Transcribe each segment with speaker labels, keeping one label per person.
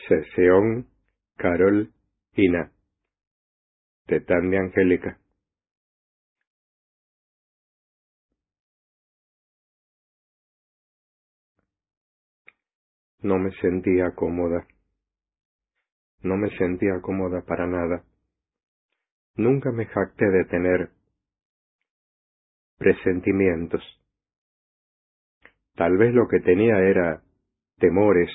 Speaker 1: Sesión Carol Ina, de Tania Angélica. No me sentía cómoda. No me sentía cómoda para nada. Nunca me jacté de tener presentimientos. Tal vez lo que tenía era temores,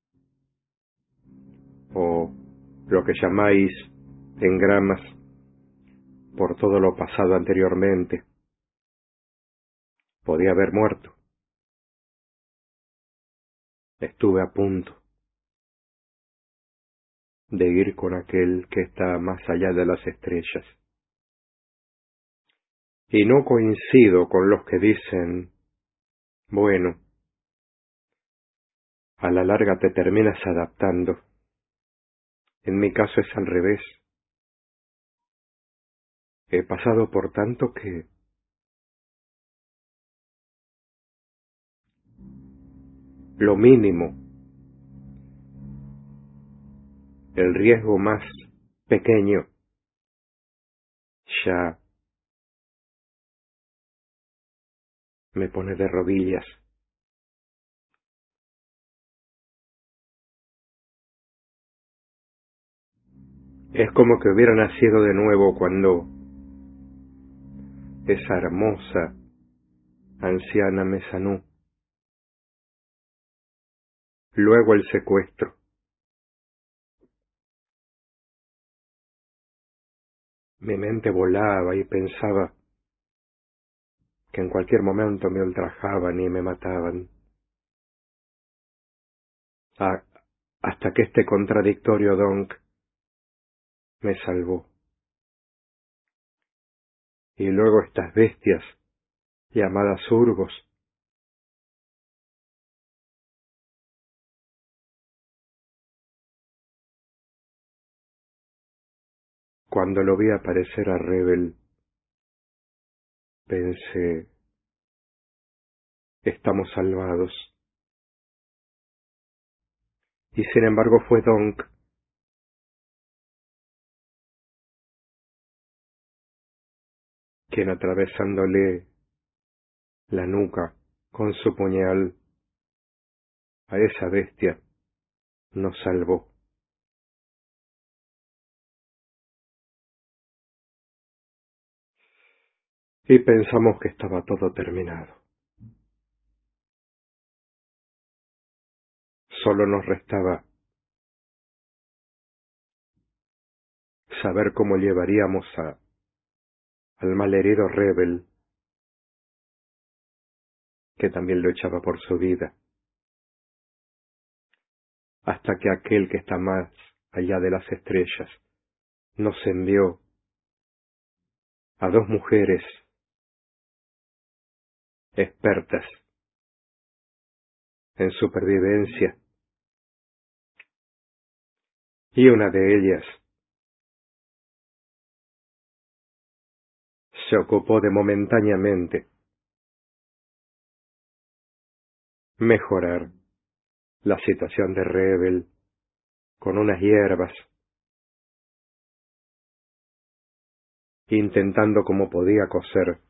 Speaker 1: o lo que llamáis engramas, por todo lo pasado anteriormente. Podía haber muerto. Estuve a punto de ir con aquel que está más allá de las estrellas. Y no coincido con los que dicen, bueno, a la larga te terminas adaptando. En mi caso es al revés. He pasado por tanto que lo mínimo, el riesgo más pequeño, ya me pone de rodillas. Es como que hubiera nacido de nuevo cuando esa hermosa anciana me sanó. Luego el secuestro. Mi mente volaba y pensaba que en cualquier momento me ultrajaban y me mataban. Hasta que este contradictorio Donk me salvó. Y luego estas bestias, llamadas surgos, cuando lo vi aparecer a Rebel, pensé, estamos salvados. Y sin embargo fue Donk quien, atravesándole la nuca con su puñal a esa bestia, nos salvó. Y pensamos que estaba todo terminado. Solo nos restaba saber cómo llevaríamos al malherido Rebel, que también lo echaba por su vida, hasta que aquel que está más allá de las estrellas nos envió a dos mujeres expertas en supervivencia, y una de ellas se ocupó de momentáneamente mejorar la situación de Rebel con unas hierbas, intentando como podía coser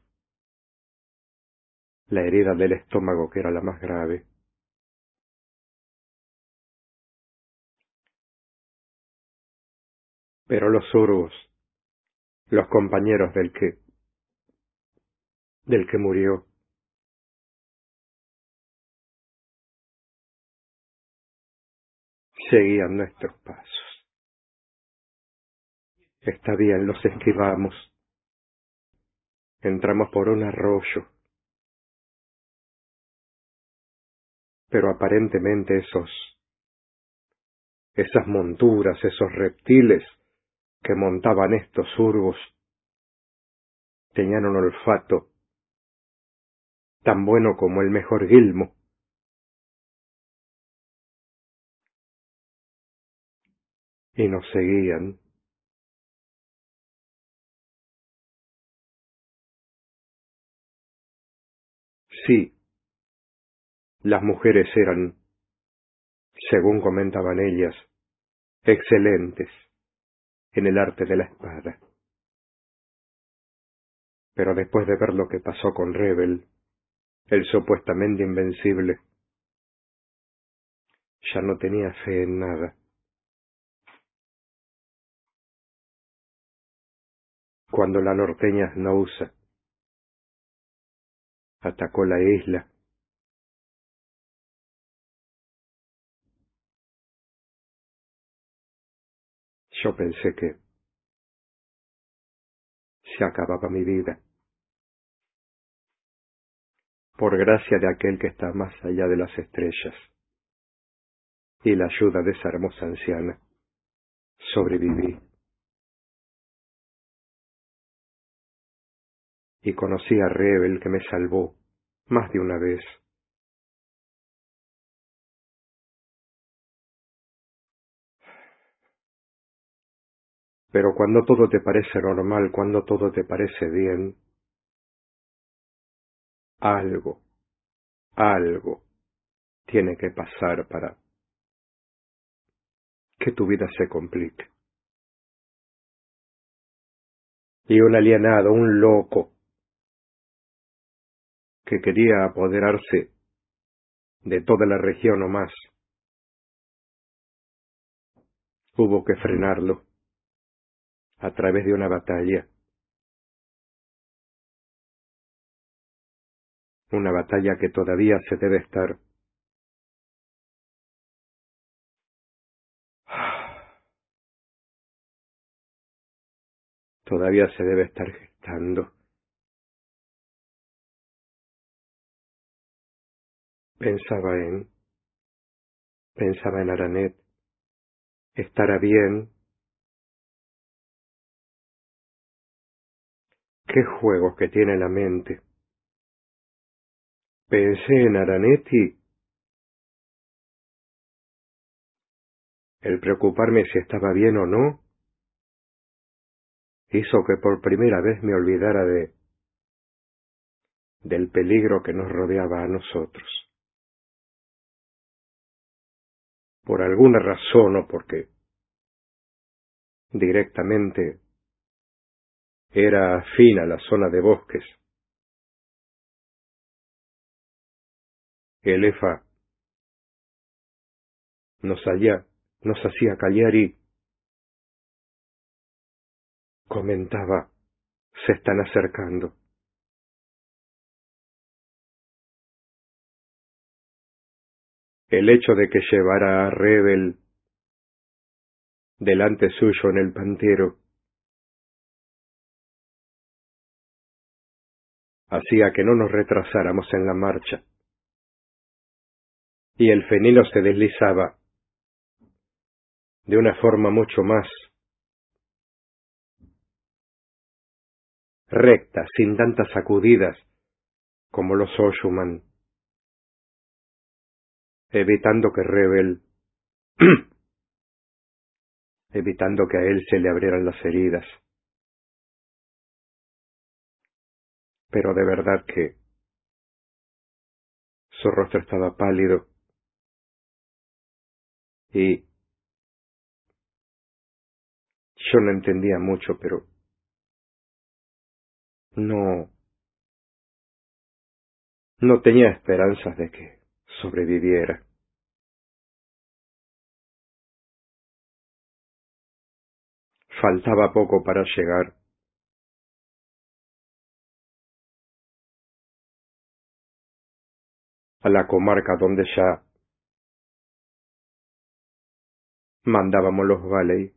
Speaker 1: la herida del estómago, que era la más grave. Pero los surgos, los compañeros del que murió, seguían nuestros pasos. Está bien, los esquivamos. Entramos por un arroyo, pero aparentemente esas monturas, esos reptiles que montaban estos surgos, tenían un olfato tan bueno como el mejor guilmo. Y nos seguían. Sí, las mujeres eran, según comentaban ellas, excelentes en el arte de la espada. Pero después de ver lo que pasó con Rebel, el supuestamente invencible, ya no tenía fe en nada. Cuando la norteña Snousa atacó la isla, yo pensé que se acababa mi vida. Por gracia de aquel que está más allá de las estrellas y la ayuda de esa hermosa anciana, sobreviví y conocí a Rebel, que me salvó más de una vez. Pero cuando todo te parece normal, cuando todo te parece bien, algo, algo tiene que pasar para que tu vida se complique. Y un alienado, un loco, que quería apoderarse de toda la región o más, hubo que frenarlo a través de una batalla que todavía se debe estar gestando. Pensaba en Aranet, estará bien. Qué juegos que tiene la mente. Pensé en Aranet y el preocuparme si estaba bien o no hizo que por primera vez me olvidara del peligro que nos rodeaba a nosotros. Por alguna razón o porque directamente era afín a la zona de bosques, el EFA nos hacía callar y comentaba: se están acercando. El hecho de que llevara a Rebel delante suyo en el pantero hacía que no nos retrasáramos en la marcha, y el fenilo se deslizaba de una forma mucho más recta, sin tantas sacudidas como los Oshuman, evitando que Rebel, evitando que a él se le abrieran las heridas. Pero de verdad que su rostro estaba pálido y yo no entendía mucho, pero no tenía esperanzas de que sobreviviera. Faltaba poco para llegar a la comarca donde ya mandábamos los Valley.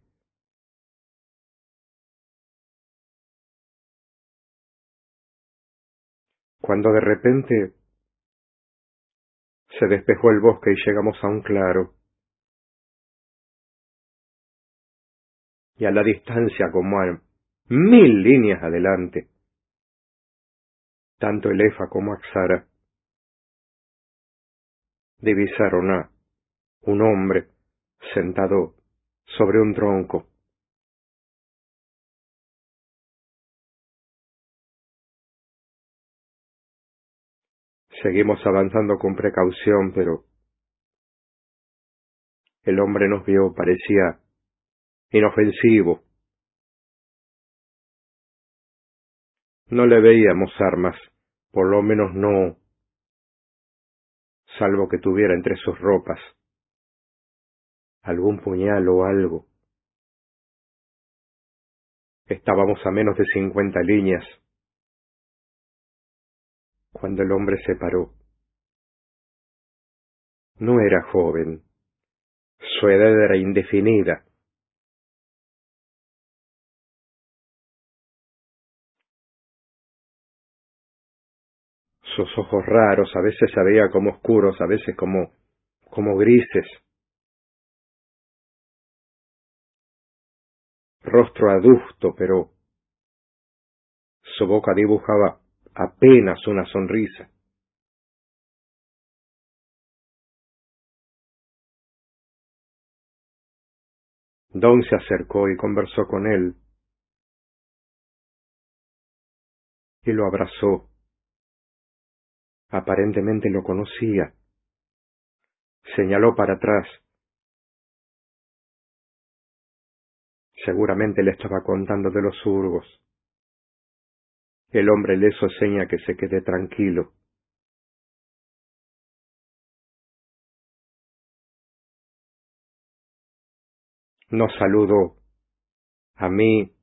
Speaker 1: Cuando de repente se despejó el bosque y llegamos a un claro, y a la distancia como a 1000 líneas adelante, tanto el Efa como Axara divisaron a un hombre sentado sobre un tronco. Seguimos avanzando con precaución, pero el hombre nos vio, parecía inofensivo. No le veíamos armas, por lo menos no, salvo que tuviera entre sus ropas algún puñal o algo. Estábamos a menos de 50 líneas cuando el hombre se paró. No era joven, su edad era indefinida. Sus ojos raros, a veces se veía como oscuros, a veces como grises. Rostro adusto, pero su boca dibujaba apenas una sonrisa. Don se acercó y conversó con él, y lo abrazó. Aparentemente lo conocía. Señaló para atrás. Seguramente le estaba contando de los surgos. El hombre le hizo seña que se quede tranquilo. Nos saludó, a mí,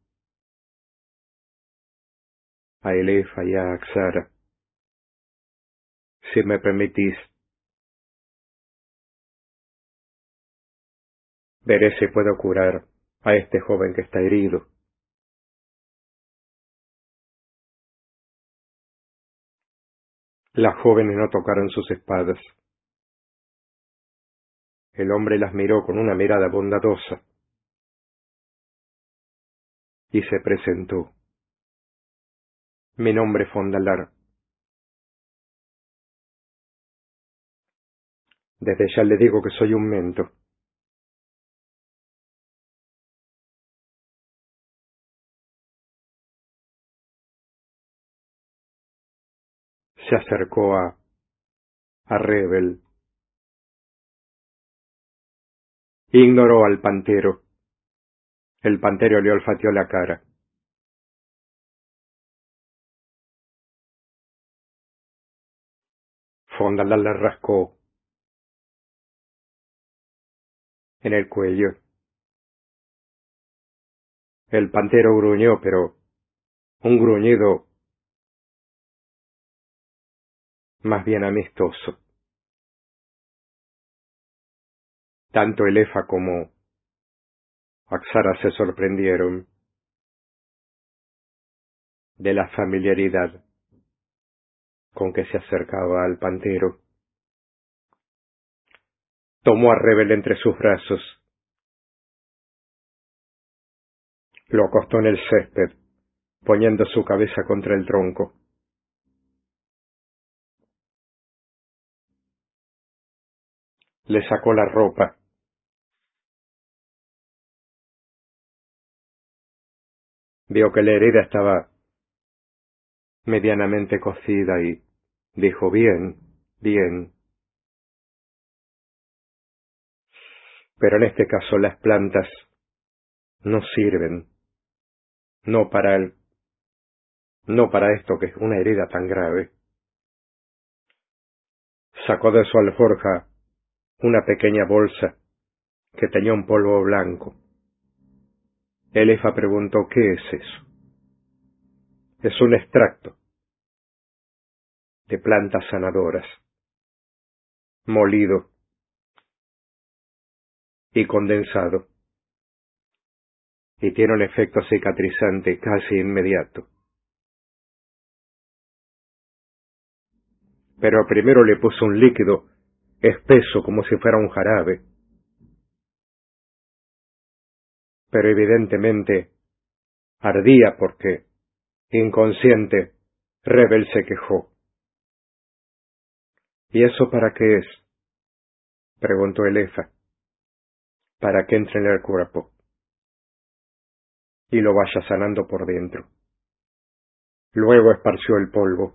Speaker 1: a Elefa y a Axara. Si me permitís, veré si puedo curar a este joven que está herido. Las jóvenes no tocaron sus espadas. El hombre las miró con una mirada bondadosa y se presentó. Mi nombre es Fondalar. Desde ya le digo que soy un mento. Se acercó a Rebel. Ignoró al pantero. El pantero le olfateó la cara. Fondalar le rascó en el cuello. El pantero gruñó, pero un gruñido más bien amistoso. Tanto Elefa como Axara se sorprendieron de la familiaridad con que se acercaba al pantero. Tomó a Rebel entre sus brazos, lo acostó en el césped, poniendo su cabeza contra el tronco. Le sacó la ropa. Vio que la herida estaba medianamente cocida y dijo: bien, bien. Pero en este caso las plantas no sirven, no para no para esto que es una herida tan grave. Sacó de su alforja una pequeña bolsa que tenía un polvo blanco. Elefa preguntó: ¿qué es eso? Es un extracto de plantas sanadoras, molido y condensado, y tiene un efecto cicatrizante casi inmediato. Pero primero le puso un líquido espeso como si fuera un jarabe, pero evidentemente ardía porque, inconsciente, Rebel se quejó. ¿Y eso para qué es?, preguntó Elefa. Para que entre en el cuerpo y lo vaya sanando por dentro. Luego esparció el polvo.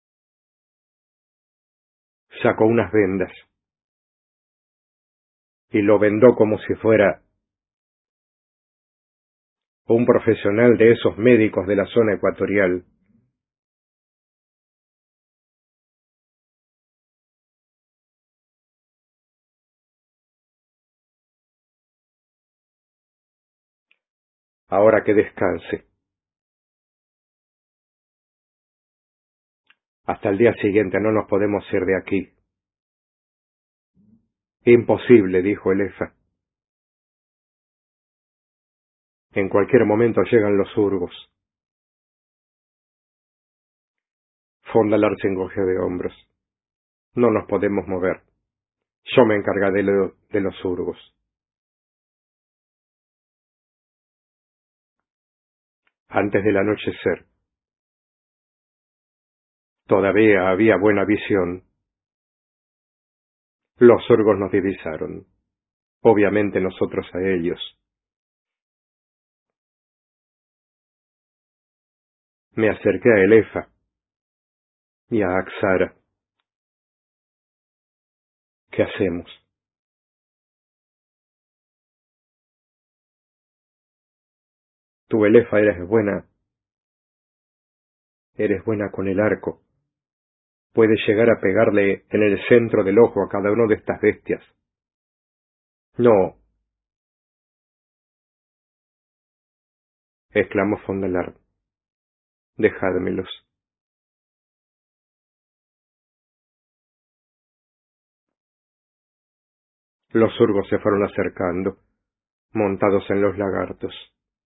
Speaker 1: Sacó unas vendas. y lo vendó como si fuera un profesional de esos médicos de la zona ecuatorial. Ahora que descanse. Hasta el día siguiente no nos podemos ir de aquí. Imposible, dijo Elefa. En cualquier momento llegan los Urgos. Fondalar se encogió de hombros. No nos podemos mover. Yo me encargaré de los Urgos. Antes del anochecer. Todavía había buena visión. Los Urgos nos divisaron. Obviamente nosotros a ellos. Me acerqué a Elefa y a Axara. ¿Qué hacemos? Tú, Elefa, eres buena con el arco. Puedes llegar a pegarle en el centro del ojo a cada uno de estas bestias. No, exclamó Fondalar. Dejádmelos. Los Urgos se fueron acercando, montados en los lagartos.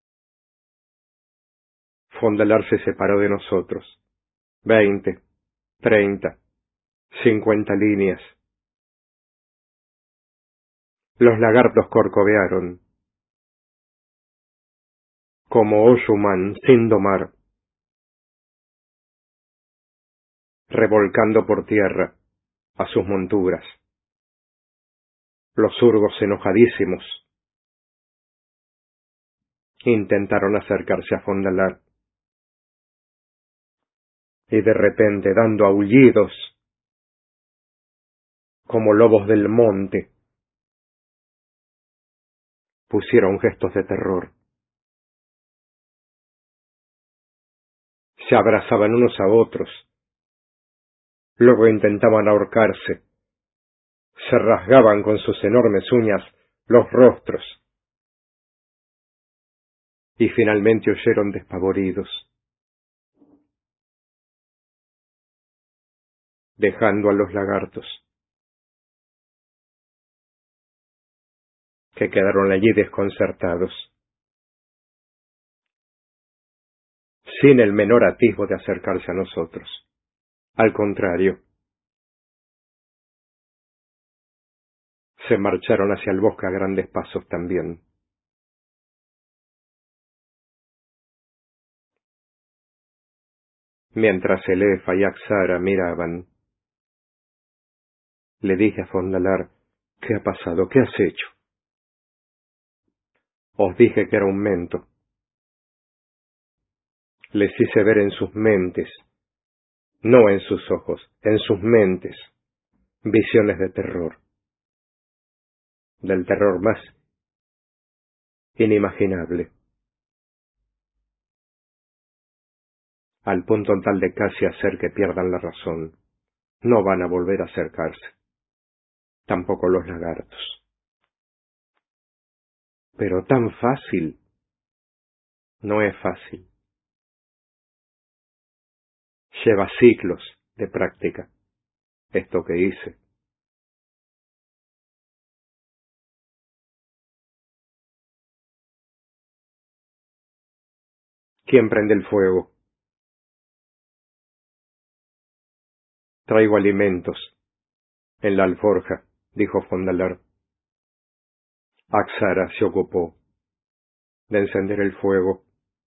Speaker 1: Fondalar se separó de nosotros. 20, 30, 50 líneas. Los lagartos corcovearon, como Oshumán sin domar, revolcando por tierra a sus monturas. Los Urgos, enojadísimos, intentaron acercarse a Fondalar, y de repente, dando aullidos, como lobos del monte, pusieron gestos de terror. Se abrazaban unos a otros, luego intentaban ahorcarse, se rasgaban con sus enormes uñas los rostros, y finalmente huyeron despavoridos, dejando a los lagartos, que quedaron allí desconcertados, sin el menor atisbo de acercarse a nosotros. Al contrario, se marcharon hacia el bosque a grandes pasos también. Mientras Elefa y Axara miraban, le dije a Fondalar: ¿qué ha pasado? ¿Qué has hecho? Os dije que era un mento. Les hice ver en sus mentes, no en sus ojos, en sus mentes, visiones de terror, del terror más inimaginable, al punto tal de casi hacer que pierdan la razón. No van a volver a acercarse, tampoco los lagartos. Pero tan fácil, no es fácil. Lleva siglos de práctica, esto que hice. ¿Quién prende el fuego? Traigo alimentos en la alforja, dijo Fondalar. Axara se ocupó de encender el fuego.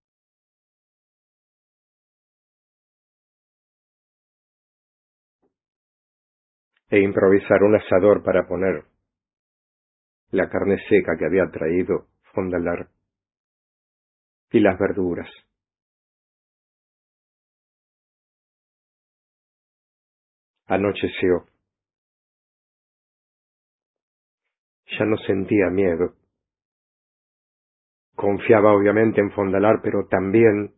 Speaker 1: E improvisar un asador para poner la carne seca que había traído Fondalar y las verduras. Anocheció. ya no sentía miedo. Confiaba obviamente en Fondalar, pero también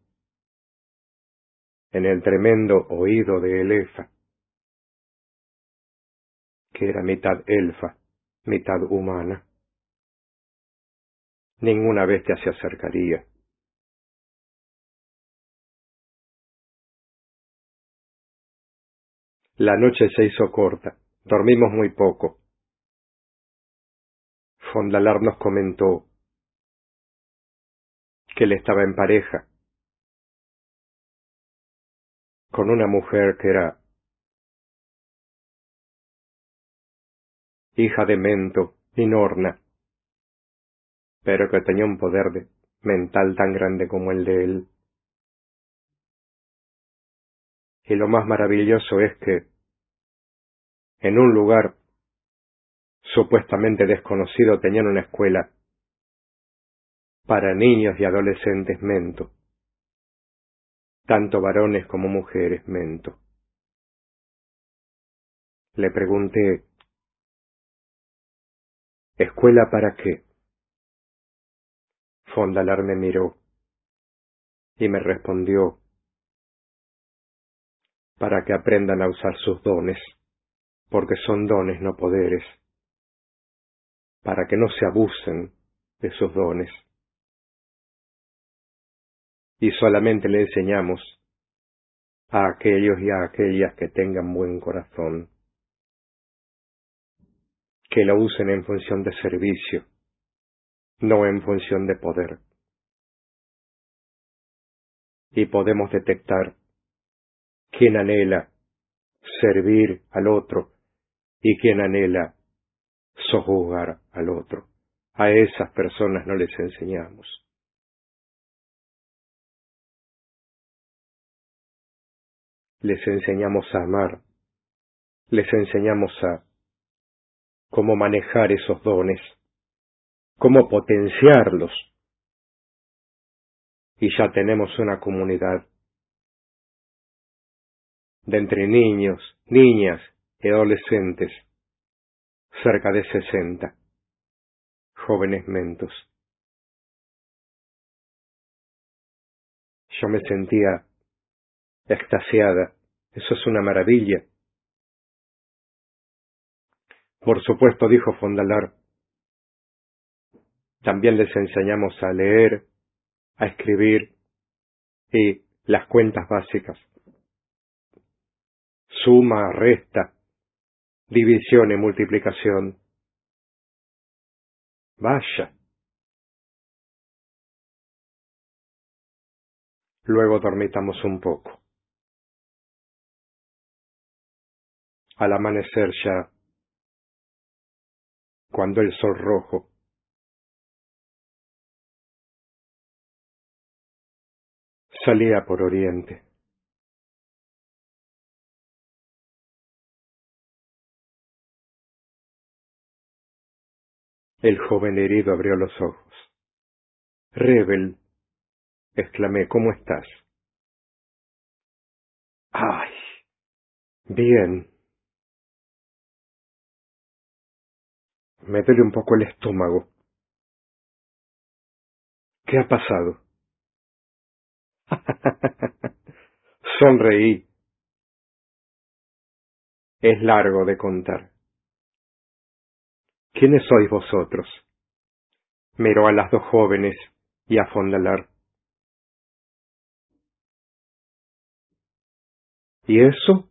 Speaker 1: en el tremendo oído de Elefa, que era mitad elfa, mitad humana. Ninguna bestia se acercaría. La noche se hizo corta, dormimos muy poco. Fondalar nos comentó que él estaba en pareja con una mujer que era hija de Mento y Norna, pero que tenía un poder mental tan grande como el de él. Y lo más maravilloso es que, en un lugar supuestamente desconocido, tenían una escuela para niños y adolescentes Mento, tanto varones como mujeres Mento. Le pregunté, ¿escuela para qué? Fondalar me miró y me respondió, para que aprendan a usar sus dones, porque son dones, no poderes, para que no se abusen de sus dones. Y solamente le enseñamos a aquellos y a aquellas que tengan buen corazón, que lo usen en función de servicio, no en función de poder. Y podemos detectar quién anhela servir al otro y quién anhela sojuzgar al otro. A esas personas no les enseñamos. Les enseñamos a amar, les enseñamos a cómo manejar esos dones, cómo potenciarlos. Y ya tenemos una comunidad de entre niños, niñas y adolescentes, cerca de 60 jóvenes mentos. Yo me sentía extasiada. Eso es una maravilla. Por supuesto, dijo Fondalar, también les enseñamos a leer, a escribir y las cuentas básicas. Suma, resta, división y multiplicación. Vaya. Luego dormitamos un poco. Al amanecer ya, cuando el sol rojo salía por oriente, el joven herido abrió los ojos. Rebel, exclamé, ¿cómo estás? ¡Ay! Bien. Me duele un poco el estómago. ¿Qué ha pasado? Sonreí. Es largo de contar. ¿Quiénes sois vosotros? Miró a las dos jóvenes y a Fondalar. ¿Y eso?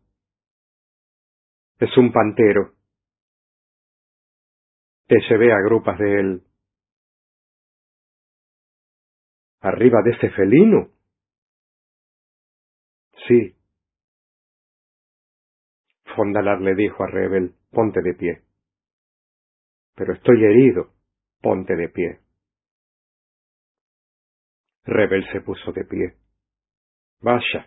Speaker 1: Es un pantero. Te llevé a grupas de él. ¿Arriba de ese felino? Sí. Fondalar le dijo a Rebel, ponte de pie. Pero estoy herido. Ponte de pie. Rebel se puso de pie. Vaya.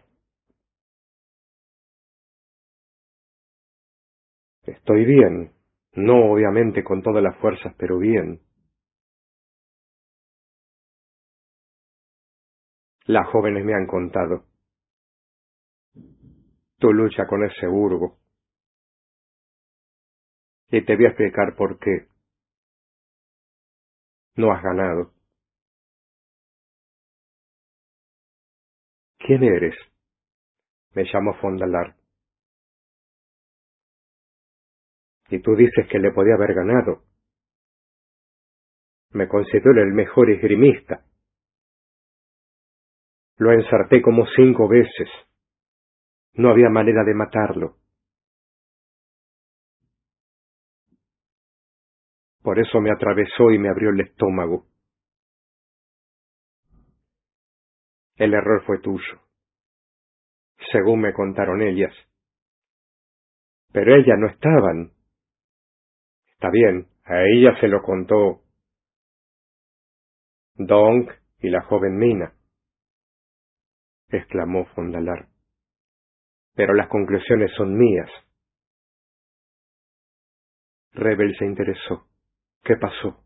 Speaker 1: Estoy bien. No obviamente con todas las fuerzas, pero bien. Las jóvenes me han contado. Tu lucha con ese burgo. Y te voy a explicar por qué. No has ganado. ¿Quién eres? Me llamo Fondalar. Y tú dices que le podía haber ganado. Me considero el mejor esgrimista. Lo ensarté como 5 veces. No había manera de matarlo. Por eso me atravesó y me abrió el estómago. El error fue tuyo, según me contaron ellas. Pero ellas no estaban. Está bien, a ella se lo contó Dong y la joven Mina, exclamó Fondalar. Pero las conclusiones son mías. Rebel se interesó. ¿Qué pasó?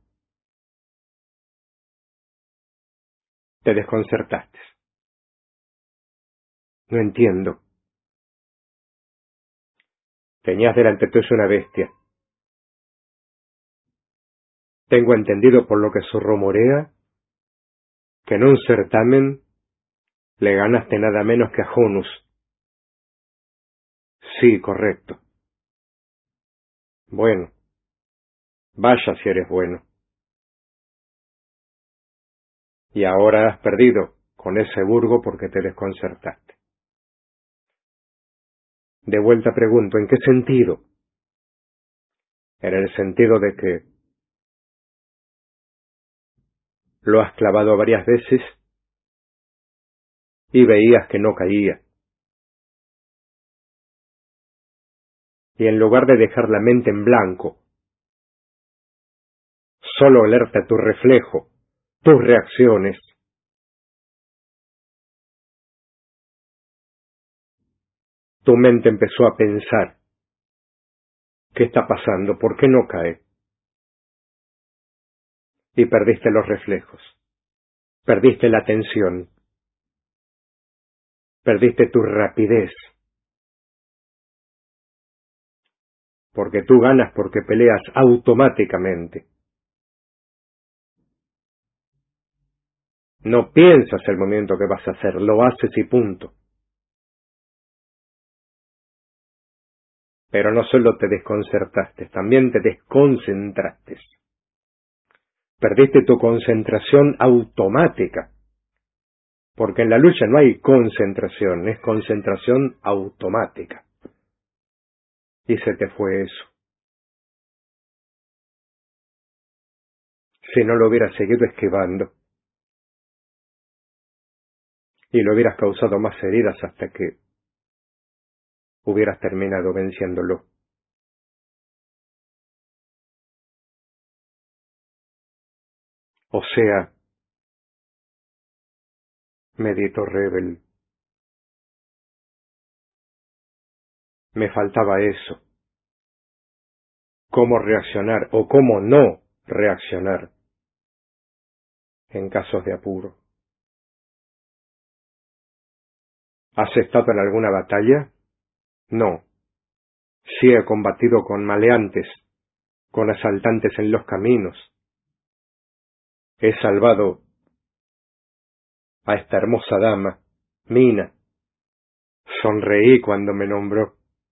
Speaker 1: Te desconcertaste. No entiendo. Tenías delante tuyo una bestia. Tengo entendido por lo que se rumorea que en un certamen le ganaste nada menos que a Honus. Sí, correcto. Bueno, vaya si eres bueno. Y ahora has perdido con ese burgo porque te desconcertaste. De vuelta pregunto, ¿en qué sentido? En el sentido de que lo has clavado varias veces y veías que no caía. Y en lugar de dejar la mente en blanco, solo alerta tu reflejo, tus reacciones, tu mente empezó a pensar, ¿qué está pasando? ¿Por qué no cae? Y perdiste los reflejos, perdiste la atención, perdiste tu rapidez, porque tú ganas porque peleas automáticamente. No piensas el movimiento que vas a hacer, lo haces y punto. Pero no solo te desconcertaste, también te desconcentraste. Perdiste tu concentración automática, porque en la lucha no hay concentración, es concentración automática. Y se te fue eso. Si no lo hubieras seguido esquivando, y lo hubieras causado más heridas hasta que hubieras terminado venciéndolo. O sea, meditó Rebel, me faltaba eso. Cómo reaccionar o cómo no reaccionar en casos de apuro. ¿Has estado en alguna batalla? No. Sí he combatido con maleantes, con asaltantes en los caminos. He salvado a esta hermosa dama, Mina. Sonreí cuando me nombró.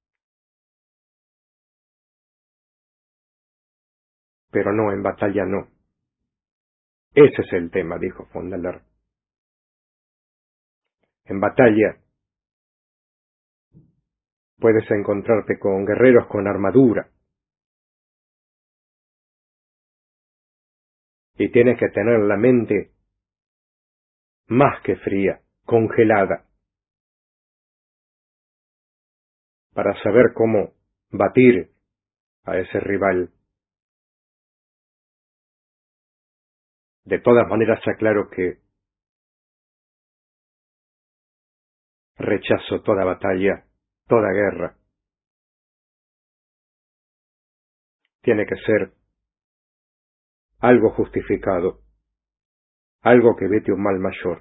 Speaker 1: Pero no, en batalla no. Ese es el tema, dijo Fondalar. En batalla puedes encontrarte con guerreros con armadura. Y tienes que tener la mente más que fría, congelada, para saber cómo batir a ese rival. De todas maneras, aclaro que rechazo toda batalla, toda guerra. Tiene que ser algo justificado, algo que evite un mal mayor.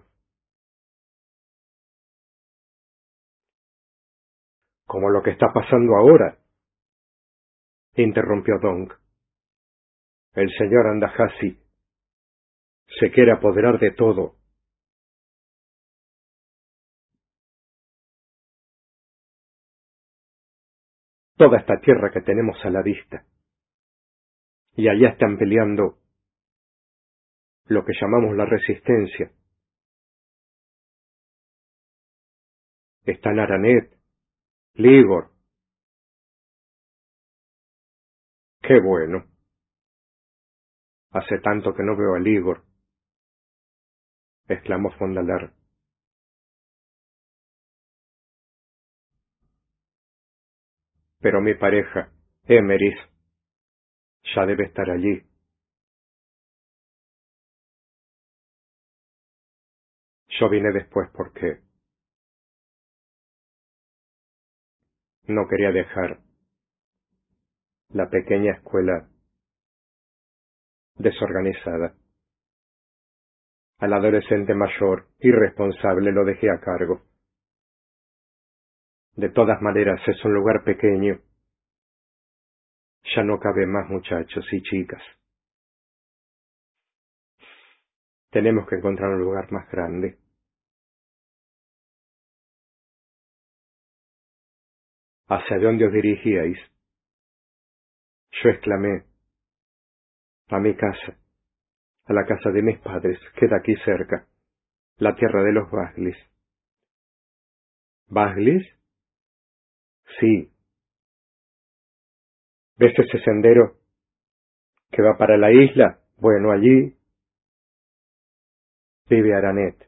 Speaker 1: Como lo que está pasando ahora, interrumpió Dong. El señor Andahasi Se quiere apoderar de todo. Toda esta tierra que tenemos a la vista. Y allá están peleando lo que llamamos la resistencia. Están Aranet, Ligor. ¡Qué bueno! Hace tanto que no veo a Ligor, exclamó Fondalar. Pero mi pareja, Emeris, ya debe estar allí. Yo vine después porque no quería dejar la pequeña escuela desorganizada. Al adolescente mayor, irresponsable, lo dejé a cargo. De todas maneras, es un lugar pequeño. Ya no cabe más muchachos y chicas. Tenemos que encontrar un lugar más grande. ¿Hacia dónde os dirigíais? Yo exclamé. A mi casa. A la casa de mis padres. Queda aquí cerca. La tierra de los Baglis. ¿Baglis? Sí. ¿Ves ese sendero que va para la isla? Bueno, allí vive Aranet,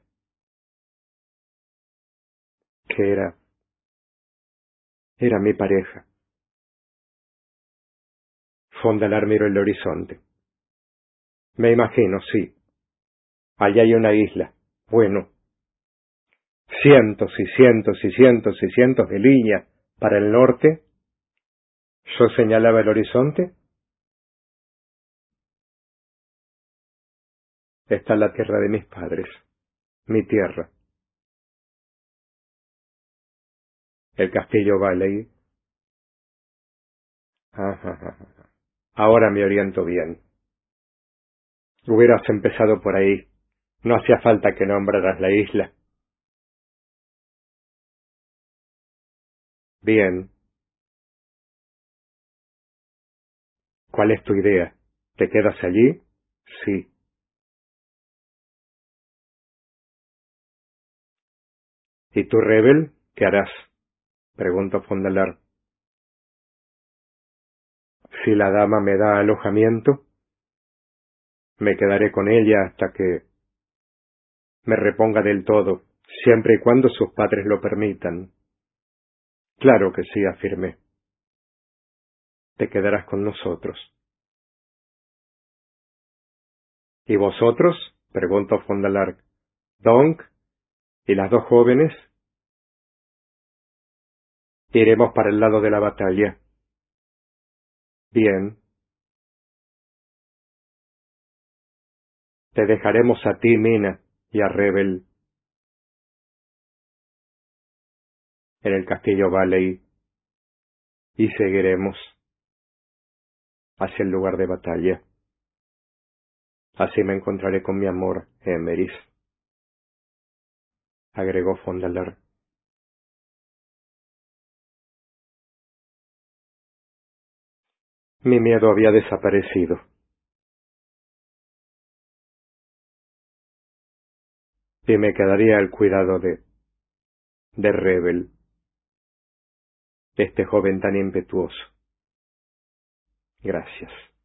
Speaker 1: que era mi pareja. Fondalar miró el horizonte. Me imagino, sí. Allá hay una isla. Bueno, cientos y cientos y cientos y cientos de líneas para el norte. Yo señalaba el horizonte. Está la tierra de mis padres, mi tierra. El castillo Valley. Ajá. Ahora me oriento bien. Hubieras empezado por ahí. No hacía falta que nombraras la isla. Bien. ¿Cuál es tu idea? ¿Te quedas allí? Sí. ¿Y tú, Rebel? ¿Qué harás? Preguntó Fondalar. Si la dama me da alojamiento, me quedaré con ella hasta que me reponga del todo, siempre y cuando sus padres lo permitan. Claro que sí, afirmé. Te quedarás con nosotros. ¿Y vosotros? Preguntó Fondalar. Donk y las dos jóvenes. Iremos para el lado de la batalla. Bien. Te dejaremos a ti, Mina, y a Rebel en el castillo Valley, y seguiremos hacia el lugar de batalla. Así me encontraré con mi amor, Emeris, agregó Fondalar. Mi miedo había desaparecido, y me quedaría el cuidado de Rebel, este joven tan impetuoso. Gracias.